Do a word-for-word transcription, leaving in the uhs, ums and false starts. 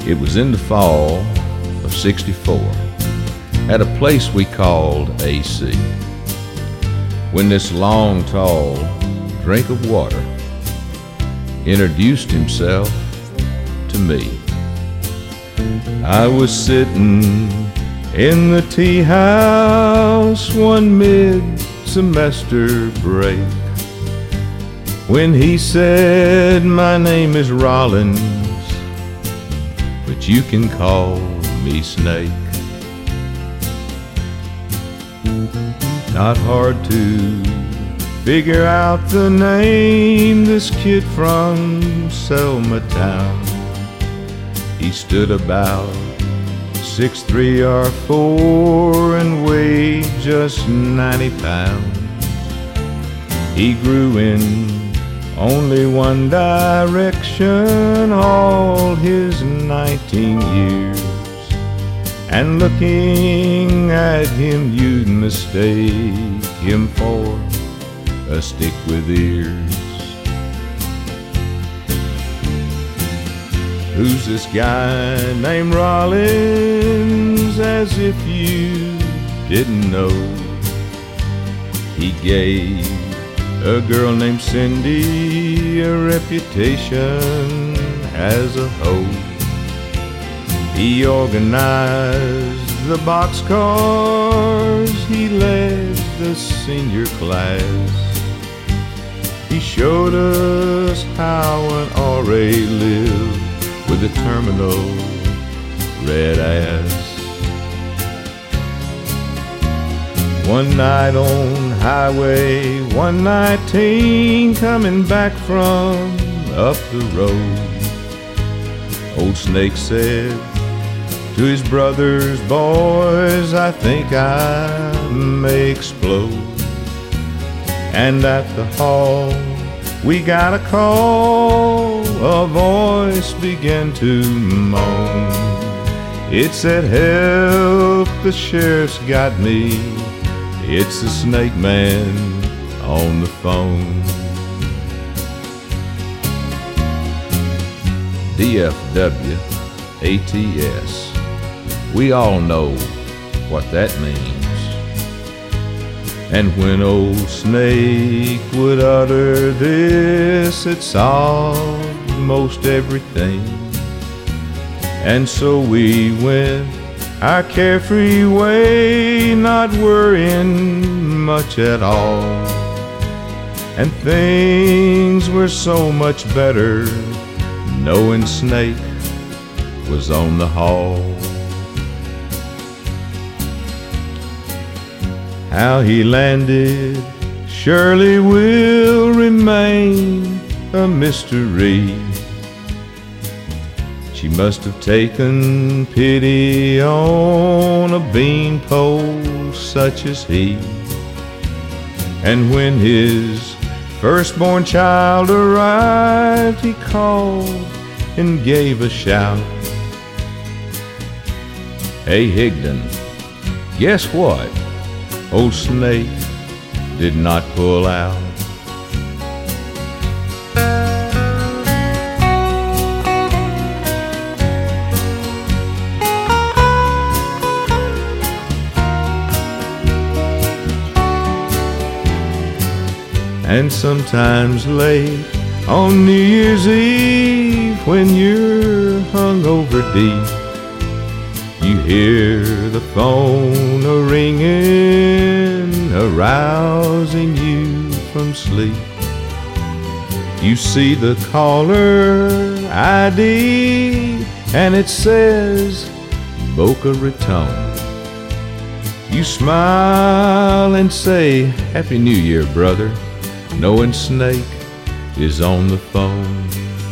It was in the fall of sixty-four at a place we called A C, when this long, tall drink of water introduced himself to me. I was sitting in the tea house one mid-semester break when he said, "My name is Rollins, but you can call me Snake." Not hard to figure out the name, this kid from Selma town. He stood about six three or four and weighed just ninety pounds. He grew in only one direction all his nineteen years, and looking at him you'd mistake him for a stick with ears. "Who's this guy named Rollins?" As if you didn't know. He gave a girl named Cindy a reputation as a hoe. He organized the boxcars, he led the senior class. He showed us how an R A lived with a terminal red ass. One night on Highway one nineteen, coming back from up the road, old Snake said to his brothers, "Boys, I think I may explode." And at the hall we got a call, a voice began to moan. It said, "Help, the sheriff's got me. It's the Snake Man on the phone." D F W A T S. We all know what that means. And when old Snake would utter this, it solved most everything. And so we went our carefree way, not worrying much at all. And things were so much better knowing Snake was on the haul. How he landed surely will remain a mystery. She must have taken pity on a beanpole such as he. And when his firstborn child arrived, he called and gave a shout. "Hey Higdon, guess what? Old Snake did not pull out." And sometimes late on New Year's Eve, when you're hungover deep, you hear the phone a-ringing, arousing you from sleep. You see the caller I D, and it says Boca Raton. You smile and say, "Happy New Year, brother," knowing Snake is on the phone.